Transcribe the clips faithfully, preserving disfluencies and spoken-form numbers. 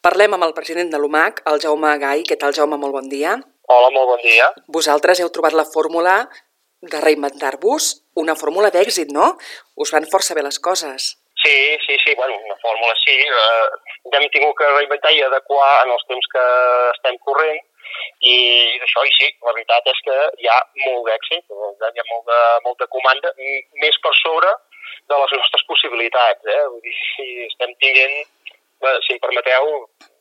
Parlem amb el president de l'U M A C, el Jaume Gai. Què tal, Jaume? Molt bon dia. Hola, molt bon dia. Vosaltres heu trobat la fórmula de reinventar-vos, una fórmula d'èxit, no? Us van força bé les coses. Sí, sí, sí, bueno, una fórmula sí. Eh, ja hem tingut que reinventar i adequar en els temps que estem corrent i això, i sí, la veritat és que hi ha molt d'èxit, hi ha molta, molta comanda, més per sobre de les nostres possibilitats, eh? Vull dir, si estem tinguent, si em permeteu,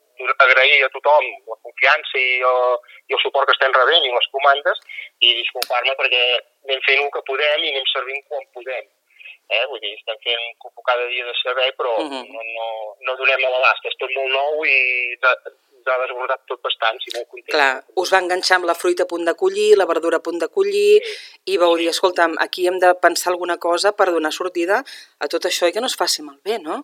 agrair a tothom la confiança i el, i el suport que estem rebent i les comandes i disculpar-me perquè anem fent el que podem i anem servint quan podem. Eh? Vull dir, estem fent cada dia de servei, però uh-huh. no, no, no donem a l'abast. És tot molt nou i ens ha desbordat tot bastant, si molt content. Clar, us va enganxar amb la fruita a punt de collir, la verdura a punt de collir, sí. I vau dir, escolta'm, aquí hem de pensar alguna cosa per donar sortida a tot això i que no es faci malbé, no?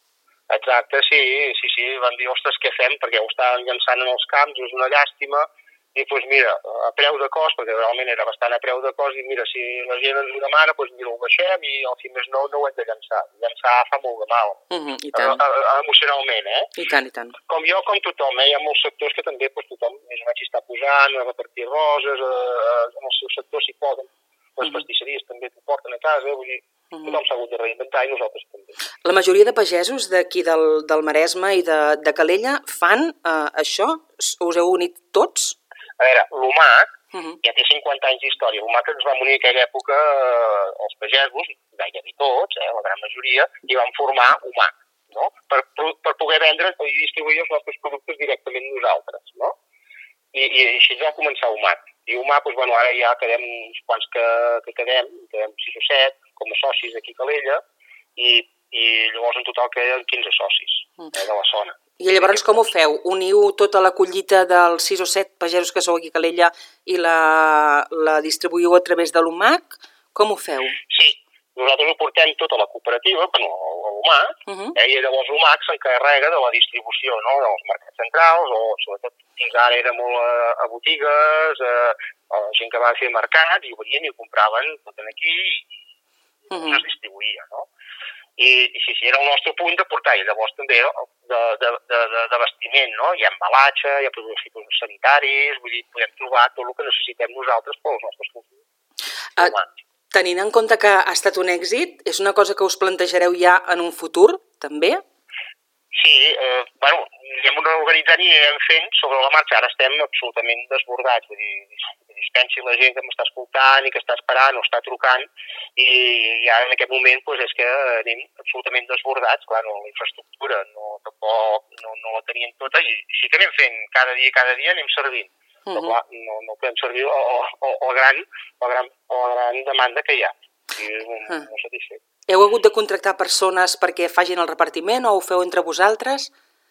Exacte, sí, sí, sí. Van dir, ostres, què fem? Perquè ho estàvem llançant en els camps, és una llàstima. I doncs mira, a preu de cost, perquè realment era bastant a preu de cost, i mira, si la gent ens ho demana, doncs mira, ho baixem i al fi més no, no ho hem de llançar. Llançar fa molt de mal. Uh-huh, i tant. A, a, emocionalment, eh? I tant, i tant. Com jo, com tothom, eh? Hi ha molts sectors que també doncs, tothom més o menys està posant, a repartir roses, a, a, en el seu sector s'hi poden. Les uh-huh. pastisseries també t'ho porten a casa, vull dir, uh-huh. tothom s'ha hagut de reinventar i nosaltres també. La majoria de pagesos d'aquí del, del Maresme i de, de Calella fan eh, això? Us heu unit tots? A veure, l'U M A C uh-huh. ja té cinquanta anys d'història. L'U M A C ens va unir en aquella època eh, els pagesos, gairebé tots, eh, la gran majoria, i van formar U M A C, no? Per, per poder vendre i distribuir els nostres productes directament nosaltres, no? I, i així va començar U M A C. I U M A C, doncs, bueno, ara ja quedem uns quants que, que quedem, quedem sis o set com a socis aquí a Calella, i, i llavors en total queden quinze socis uh-huh. eh, de la zona. I llavors com ho feu? Uniu tota la collita dels sis o set pagesos que sou aquí a Calella i la, la distribuïu a través de l'U M A C? Com ho feu? Sí, nosaltres ho portem tota la cooperativa, bueno, a l'U M A C, uh-huh. eh, i llavors l'U M A C s'encarrega de la distribució, no?, dels mercats centrals, o sobretot fins ara era molt a, a botigues, a, a la gent que va fer mercats, i ho venien i ho compraven tot aquí i uh-huh. es distribuïa, no? I, i sí, sí, era el nostre punt de portar, i llavors també de, de, de, de, de vestiment, no? Hi ha embalatge, hi ha productes sanitaris, vull dir, podem trobar tot el que necessitem nosaltres pels nostres consumidors. Uh, tenint en compte que ha estat un èxit, és una cosa que us plantejareu ja en un futur, també? Sí, eh, bueno, hi hem organitzat i hem fent sobre la marxa, ara estem absolutament desbordats, vull dir, dispensi la gent que m'està escoltant i que està esperant o està trucant, i ja en aquest moment doncs, és que anem absolutament desbordats. Clar, no, la infraestructura no, tampoc no, no la teníem tota, i sí que anem fent cada dia, cada dia anem servint. Uh-huh. Però clar, no, no podem servir la gran, gran, gran demanda que hi ha. I no, uh. no satisfet. Heu hagut de contractar persones perquè facin el repartiment o ho feu entre vosaltres?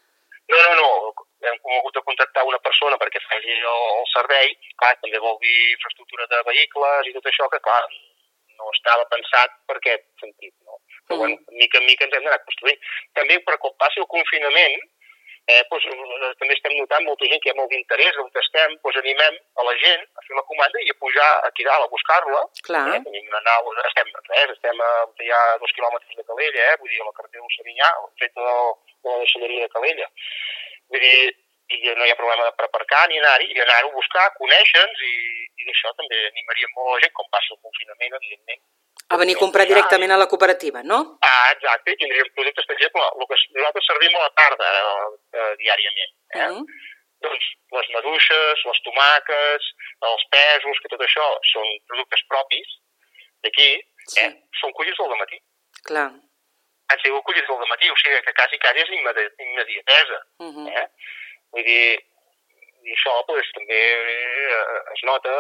No, no, no. Hem hagut de contractar una persona perquè faci el, el servei. Clar, també vol dir infraestructura de vehicles i tot això, que clar, no estava pensat per aquest sentit, no? Però mm. bueno, mica en mica ens hem d'anar construint. També per quan passi el confinament, eh, doncs, també estem notant molta gent que hi ha molt d'interès on estem, doncs animem a la gent a fer la comanda i a pujar aquí dalt a buscar-la. Clar. Eh, tenim una nau, estem, res, estem a, ja a dos quilòmetres de Calella, eh, vull dir, a la carretera del Serinyà, fet de, de la deixalleria de Calella. Vull dir, i no hi ha problema per aparcar ni anar-hi, i anar-ho a buscar, conèixer-nos, i, i d'això també animaríem molt la gent, com passa el confinament, evidentment. A venir a comprar directament a la cooperativa, no? Ah, exacte, i tindríem productes, per exemple, el que nosaltres servim a la tarda, eh, diàriament, eh? Uh-huh. Doncs les maduixes, les tomàquets, els pèsols, que tot això són productes propis d'aquí, sí. eh? Són collits del matí. Clar. Han sigut collits del matí, o sigui que quasi, quasi és immediatesa, uh-huh. eh? Vull dir, i això pues, també es nota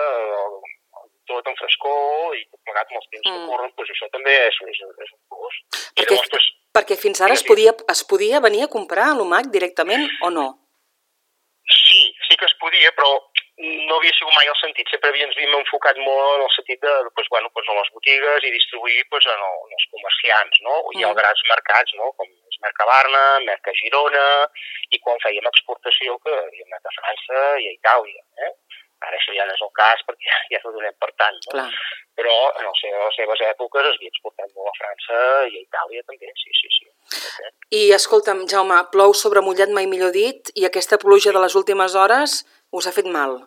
tot en frescor i tot plegat amb els temps mm. que corren, pues, això també és, és, és un plus. Perquè, llavors, pues, perquè fins ara es podia, es podia venir a comprar a l'U M A C directament o no? Sí, sí que es podia, però no havia sigut mai el sentit. Sempre havíem enfocat molt en el sentit de, pues, bueno, pues, en les botigues i distribuir pues, en, el, en els comerciants, no? I mm. als grans mercats, no? Com és Mercabarna, Merca Girona, i quan fèiem exportació que havíem anat a França i a Itàlia, eh? Ara això ja no és el cas perquè ja no donem per tant, no? Clar. Però en les seves, les seves èpoques es havia exportat molt a França i a Itàlia també, sí, sí, sí. Okay. I escolta'm, Jaume, plou sobre mullat, mai millor dit, i aquesta pluja de les últimes hores us ha fet mal.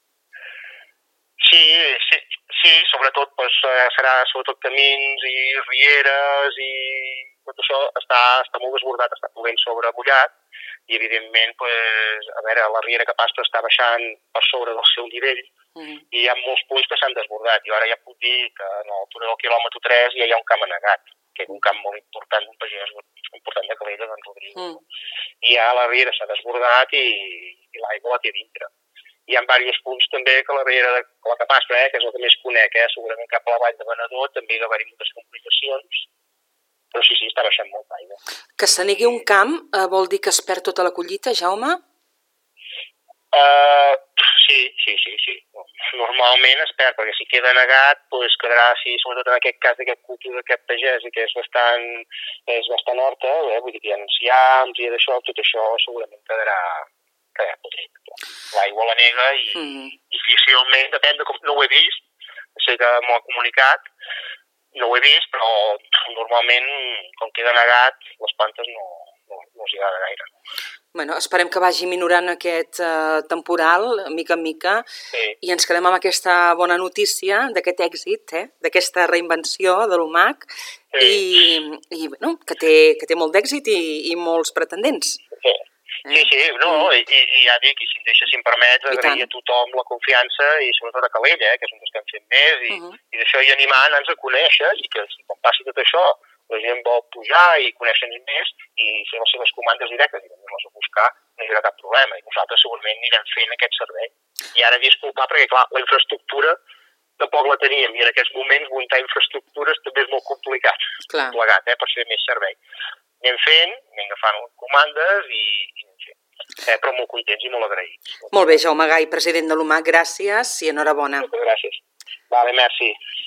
Sí, sí, sí, sobretot pues, serà sobretot camins i rieres i tot això està, està molt desbordat, està plovent sobre mullat i evidentment pues, a veure, la riera que Pastre està baixant per sobre del seu nivell mm. i hi ha molts punts que s'han desbordat. Jo ara ja puc dir que a l'altura del quilòmetre tres ja hi ha un camp anegat, que és un camp molt important, un pagès important de Calella, d'en Rodrigo. Mm. I ja la riera s'ha desbordat i, i l'aigua la té dintre. Hi ha diversos punts també que la riera de la Capastra, eh, que és el que més conec, eh, segurament cap a la vall de Benedó també hi ha d'haver-hi moltes complicacions, però sí, sí, està baixant molt aigua. Que s'anegui un camp eh, vol dir que es perd tota la collita, Jaume? Uh, sí, sí, sí, sí. Normalment es perd, perquè si queda negat, doncs quedarà, sí, sobretot en aquest cas d'aquest cultiu d'aquest pagès, que és bastant, és bastant horta, eh, vull dir que hi ha enciams i d'això, tot això segurament quedarà... L'aigua la nega i mm. difícilment, depèn de com, no ho he vist, sé que m'ho ha comunicat, no ho he vist, però normalment, com queda negat, les plantes no, no, no els agrada gaire. Bueno, esperem que vagi minorant aquest eh, temporal, mica en mica, sí. I ens quedem amb aquesta bona notícia, d'aquest èxit, eh, d'aquesta reinvenció de l'U M A C, sí. i, i bueno, que té, que té molt d'èxit i, i molts pretendents. Sí. Eh? Sí, sí, no, mm. i, i ja dic, i si em deixa, si em permets, agrair a tothom la confiança i sobretot a Calella, eh, que és on estem fent més, i, uh -huh. i d'això i animant-nos a conèixer, i que si quan passi tot això la gent vol pujar i conèixer-nos més i fer les seves comandes directes i venir-les a buscar, no hi haurà cap problema, i nosaltres segurament anirem fent aquest servei. I ara disculpar, perquè clar, la infraestructura tampoc la teníem, i en aquests moments muntar infraestructures també és molt complicat, clar. plegat, eh, per fer més servei. Anem fent, anem agafant comandes i, i anem fent. Eh, però molt contents i molt agraïts. Molt bé, Jaume Gai, president de l'U M A C, gràcies i enhorabona. Moltes gràcies. Vale, merci.